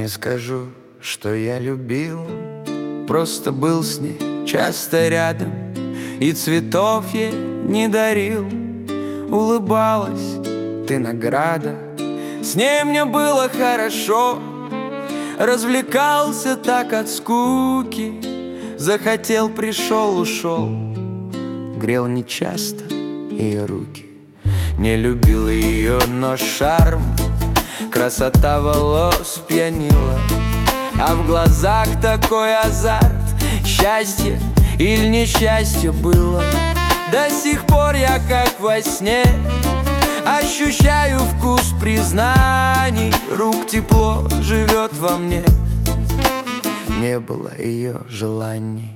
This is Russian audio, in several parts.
Не скажу, что я любил, просто был с ней часто рядом, и цветов ей не дарил. Улыбалась ты награда, с ней мне было хорошо. Развлекался так от скуки, захотел, пришел, ушел. Грел нечасто ее руки. Не любил ее, но шарм, красота волос пьянила, а в глазах такой азарт. Счастье или несчастье было. До сих пор я как во сне ощущаю вкус признаний. Рук тепло живет во мне. Не было ее желаний.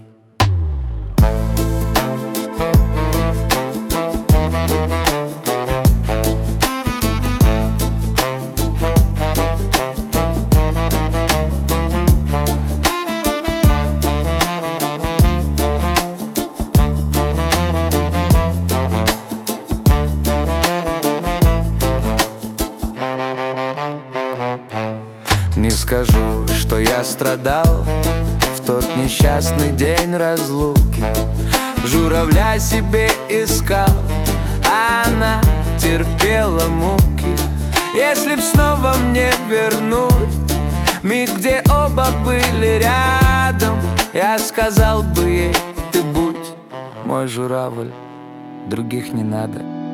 Не скажу, что я страдал в тот несчастный день разлуки. Журавля себе искал, а она терпела муки. Если б снова мне вернуть миг, где оба были рядом, я сказал бы ей: ты будь мой журавль, других не надо.